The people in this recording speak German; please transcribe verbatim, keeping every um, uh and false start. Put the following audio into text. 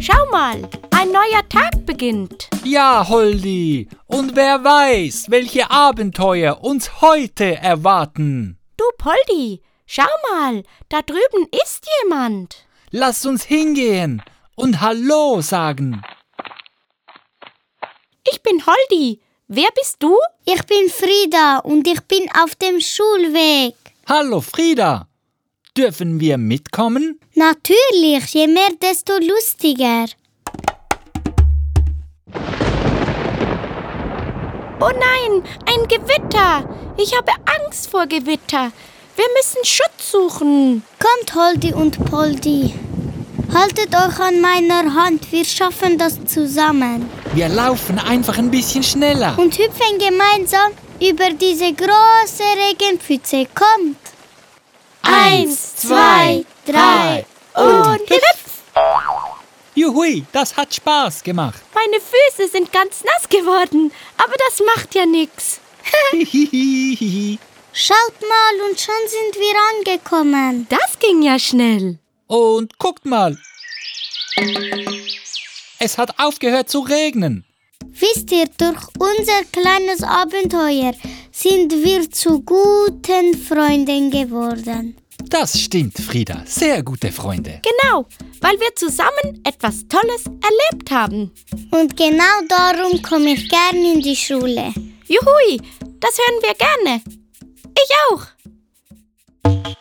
Schau mal, ein neuer Tag beginnt. Ja, Holdi, und wer weiß, welche Abenteuer uns heute erwarten. Du, Poldi, schau mal, da drüben ist jemand. Lass uns hingehen und Hallo sagen. Ich bin Holdi. Wer bist du? Ich bin Frieda und ich bin auf dem Schulweg. Hallo, Frieda. Dürfen wir mitkommen? Natürlich, je mehr, desto lustiger. Oh nein, ein Gewitter. Ich habe Angst vor Gewitter. Wir müssen Schutz suchen. Kommt, Holdi und Poldi. Haltet euch an meiner Hand, wir schaffen das zusammen. Wir laufen einfach ein bisschen schneller. Und hüpfen gemeinsam über diese große Regenpfütze. Kommt! Eins, zwei, drei und hüpf! Juhui, das hat Spaß gemacht. Meine Füße sind ganz nass geworden, aber das macht ja nichts. Schaut mal, und schon sind wir angekommen. Das ging ja schnell. Und guckt mal. Es hat aufgehört zu regnen. Wisst ihr, durch unser kleines Abenteuer sind wir zu guten Freunden geworden. Das stimmt, Frieda. Sehr gute Freunde. Genau, weil wir zusammen etwas Tolles erlebt haben. Und genau darum komme ich gern in die Schule. Juhui, das hören wir gerne. Ich auch.